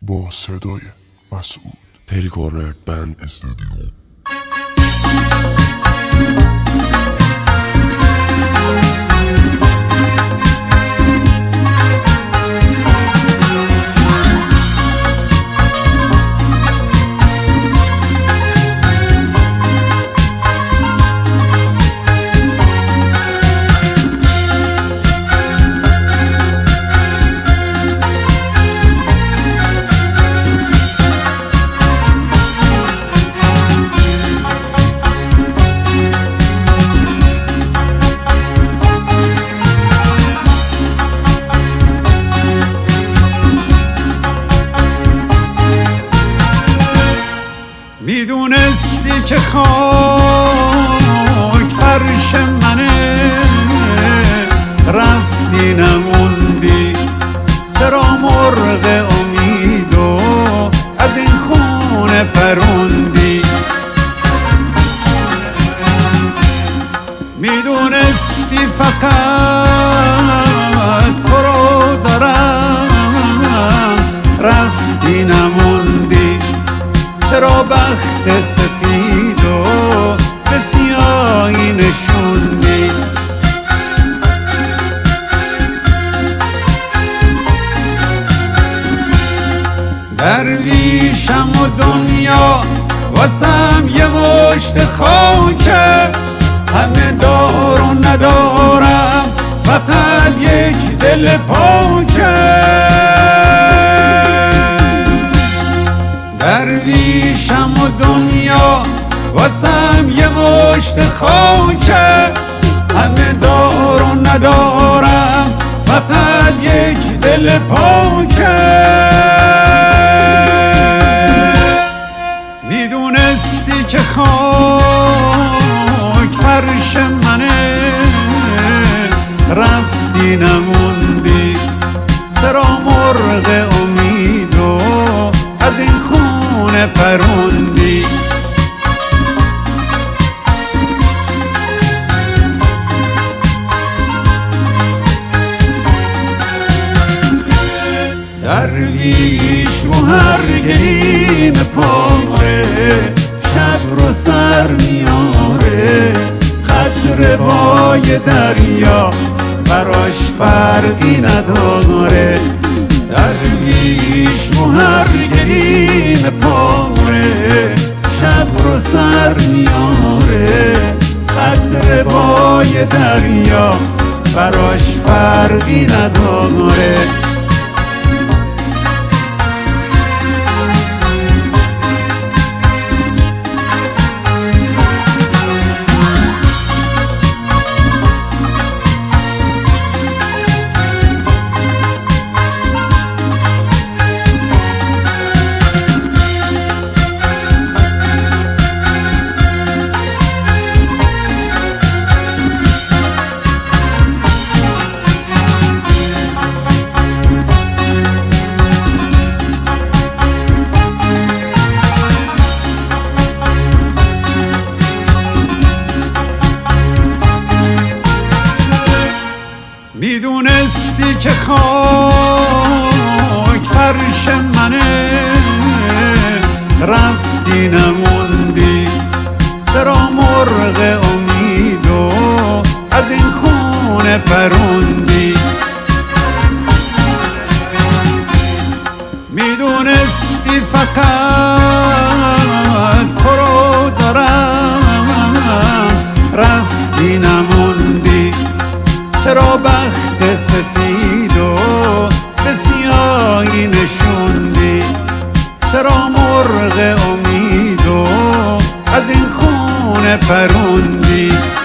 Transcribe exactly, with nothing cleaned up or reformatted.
با صدای مسعود تری کورنر بند استودیو. میدونستی که خاک فرش منه، رفتی نموندی چرا مرغ امیدو از این خونه پروندی. میدونستی فقط تو رو دارم، رفتی نموندی چرا بخت سفیدو به سیاهی نشوندی. درویشم و دنیا واسم یه مشت خاکه، همه دار و ندارم فقط یک دل پاکه. درویشم و دنیا واسم یه مشت خاکه، همه دار و ندارم فقط یک دل پاکه. میدونستی که خاک فرش منه، رفتی نموندی چرا مرغ امیدو از این خونه پروندی. درویش رو هرگین پاره، شب رو سر میاره، قطره بای دریا براش فرقی نداره. درویش رو هرگین پاره، شب رو سر میاره، قطره بای دریا براش فرقی نداره. میدونستی که خاک فرش منه، رفتی نموندی چرا مرغ امیدو از این خونه پروندی. میدونستی فقط تو رو دارم، رفتی نموندی چرا بخت سفیدو به سیاهی نشوندی. چرا مرغ امیدو از این خونه پروندی.